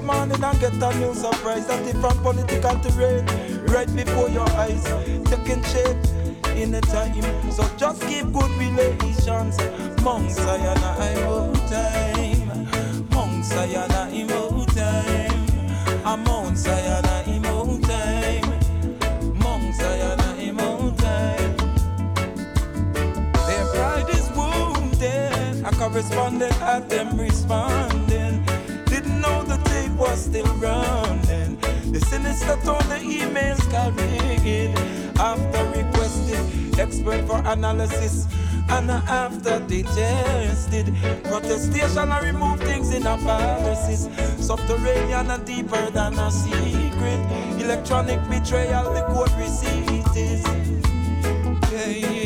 morning and get a new surprise. That is from political terrain, right before your eyes, taking shape in the time. So just keep good relations. Mount Zion Imo time. Mount Zion Imo time. Mount Zion Imo time. Mount Zion Imo time. Their pride is wounded. I corresponded at them responding. Didn't know the tape was still running. The sinister tone the emails carried. After requested expert for analysis, and after they tested protestation and remove things in a policies. Subterranean and deeper than a secret. Electronic betrayal, the court receipt is. Yeah,